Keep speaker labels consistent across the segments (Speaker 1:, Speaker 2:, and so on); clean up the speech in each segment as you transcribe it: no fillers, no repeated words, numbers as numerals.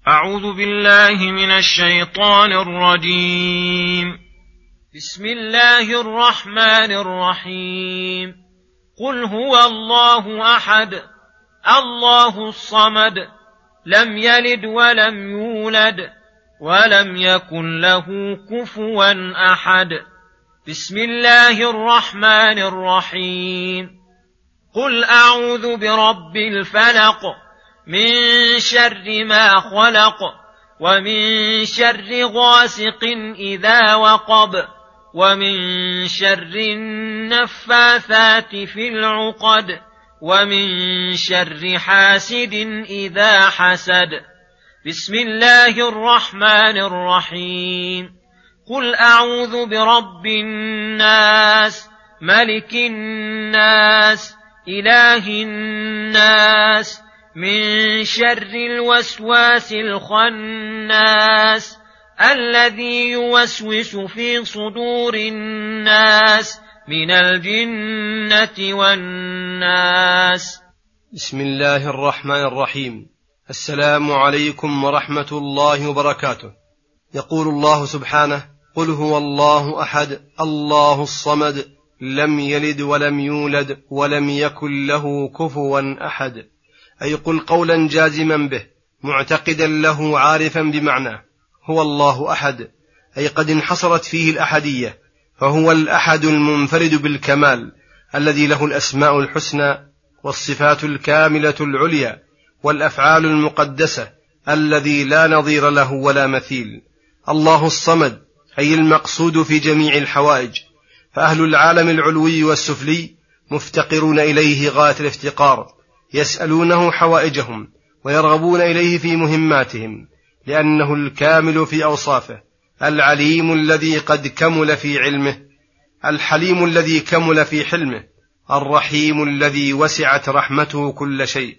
Speaker 1: أعوذ بالله من الشيطان الرجيم. بسم الله الرحمن الرحيم. قل هو الله أحد الله الصمد لم يلد ولم يولد ولم يكن له كفوا أحد. بسم الله الرحمن الرحيم. قل أعوذ برب الفلق من شر ما خلق ومن شر غاسق إذا وقب ومن شر النفاثات في العقد ومن شر حاسد إذا حسد. بسم الله الرحمن الرحيم. قل أعوذ برب الناس ملك الناس إله الناس من شر الوسواس الخناس الذي يوسوس في صدور الناس من الجنة والناس.
Speaker 2: بسم الله الرحمن الرحيم. السلام عليكم ورحمة الله وبركاته. يقول الله سبحانه: قل هو الله أحد الله الصمد لم يلد ولم يولد ولم يكن له كفوا أحد. أي قل قولا جازما به معتقدا له عارفا بمعناه. هو الله أحد أي قد انحصرت فيه الأحدية، فهو الأحد المنفرد بالكمال الذي له الأسماء الحسنى والصفات الكاملة العليا والأفعال المقدسة الذي لا نظير له ولا مثيل. الله الصمد أي المقصود في جميع الحوائج، فأهل العالم العلوي والسفلي مفتقرون إليه غاية الافتقار، يسألونه حوائجهم ويرغبون إليه في مهماتهم، لأنه الكامل في أوصافه، العليم الذي قد كمل في علمه، الحليم الذي كمل في حلمه، الرحيم الذي وسعت رحمته كل شيء،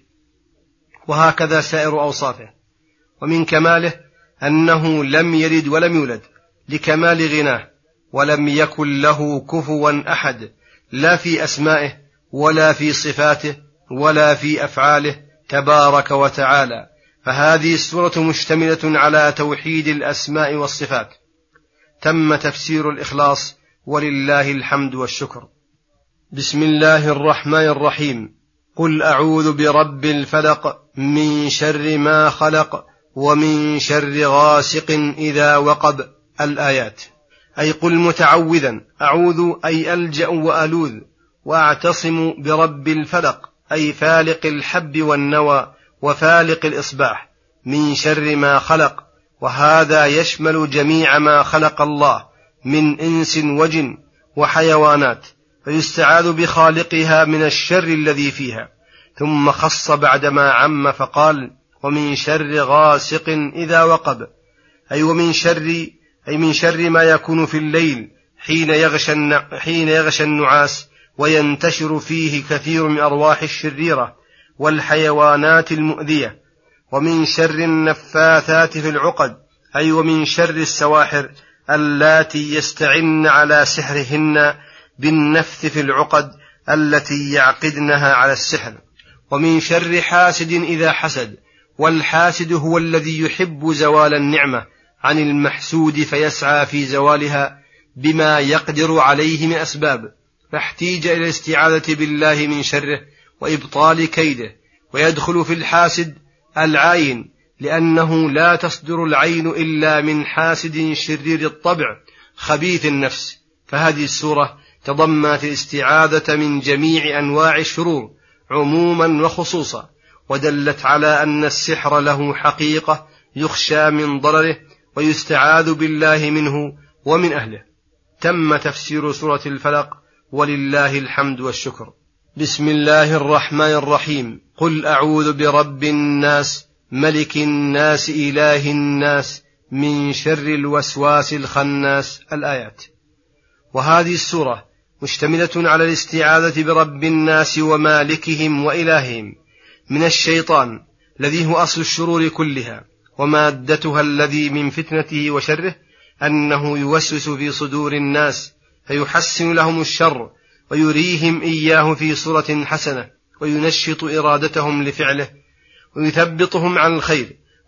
Speaker 2: وهكذا سائر أوصافه. ومن كماله أنه لم يلد ولم يولد لكمال غناه، ولم يكن له كفوا أحد، لا في أسمائه ولا في صفاته ولا في أفعاله تبارك وتعالى. فهذه السورة مشتملة على توحيد الأسماء والصفات. تم تفسير الإخلاص ولله الحمد والشكر. بسم الله الرحمن الرحيم. قل أعوذ برب الفلق من شر ما خلق ومن شر غاسق إذا وقب. الآيات. أي قل متعوذا، أعوذ أي ألجأ وألوذ، وأعتصم برب الفلق أي فالق الحب والنوى وفالق الإصباح، من شر ما خلق، وهذا يشمل جميع ما خلق الله من إنس وجن وحيوانات، فيستعاذ بخالقها من الشر الذي فيها. ثم خص بعدما عم فقال: ومن شر غاسق إذا وقب، أي من شر ما يكون في الليل حين يغشى النعاس وينتشر فيه كثير من أرواح الشريرة والحيوانات المؤذية. ومن شر النفاثات في العقد، أي ومن شر السواحر اللاتي يستعن على سحرهن بالنفث في العقد التي يعقدنها على السحر. ومن شر حاسد إذا حسد، والحاسد هو الذي يحب زوال النعمة عن المحسود فيسعى في زوالها بما يقدر عليه من أسباب، فاحتيج إلى الاستعاذة بالله من شره وإبطال كيده. ويدخل في الحاسد العين، لأنه لا تصدر العين إلا من حاسد شرير الطبع خبيث النفس. فهذه السورة تضمنت الاستعاذة من جميع أنواع الشرور عموما وخصوصا، ودلت على أن السحر له حقيقة يخشى من ضرره ويستعاذ بالله منه ومن أهله. تم تفسير سورة الفلق ولله الحمد والشكر. بسم الله الرحمن الرحيم. قل أعوذ برب الناس ملك الناس إله الناس من شر الوسواس الخناس. الآيات. وهذه السورة مشتملة على الاستعاذة برب الناس ومالكهم وإلههم من الشيطان الذي هو أصل الشرور كلها ومادتها، الذي من فتنته وشره أنه يوسوس في صدور الناس فيحسن لهم الشر ويريهم إياه في صورة حسنة، وينشط إرادتهم لفعله، ويثبطهم عن الخير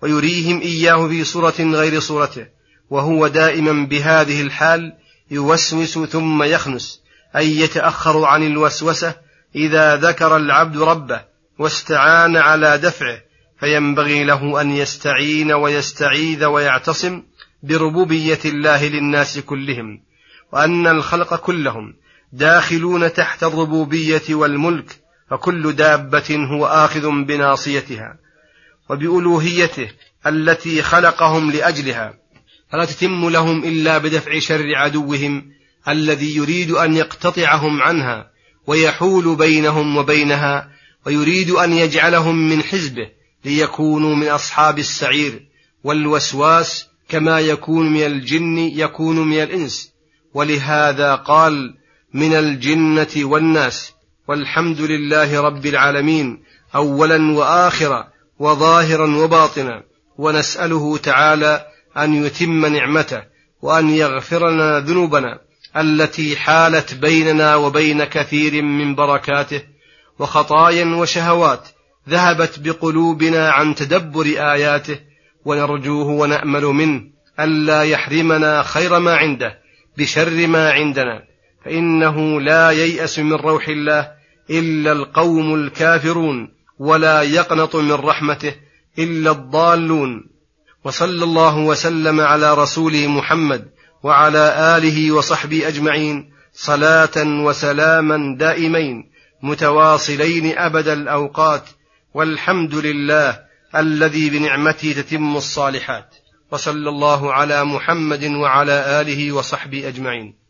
Speaker 2: ويريهم إياه في صورة غير صورته، وهو دائما بهذه الحال يوسوس ثم يخنس، أي يتأخر عن الوسوسة إذا ذكر العبد ربه واستعان على دفعه، فينبغي له أن يستعين ويستعيذ ويعتصم بربوبية الله للناس كلهم، وأن الخلق كلهم داخلون تحت الربوبية والملك، فكل دابة هو آخذ بناصيتها وبألوهيته التي خلقهم لأجلها، فلا تتم لهم إلا بدفع شر عدوهم الذي يريد أن يقتطعهم عنها ويحول بينهم وبينها، ويريد أن يجعلهم من حزبه ليكونوا من أصحاب السعير. والوسواس كما يكون من الجن يكون من الإنس، ولهذا قال من الجنة والناس. والحمد لله رب العالمين أولا وآخرا وظاهرا وباطنا، ونسأله تعالى أن يتم نعمته وأن يغفر لنا ذنوبنا التي حالت بيننا وبين كثير من بركاته، وخطايا وشهوات ذهبت بقلوبنا عن تدبر آياته، ونرجوه ونأمل منه ألا يحرمنا خير ما عنده بشر ما عندنا، فإنه لا ييأس من روح الله إلا القوم الكافرون، ولا يقنط من رحمته إلا الضالون. وصلى الله وسلم على رسوله محمد وعلى آله وصحبه أجمعين، صلاة وسلاما دائمين متواصلين أبد الأوقات، والحمد لله الذي بنعمته تتم الصالحات. وصلى الله على محمد وعلى آله وصحبه أجمعين.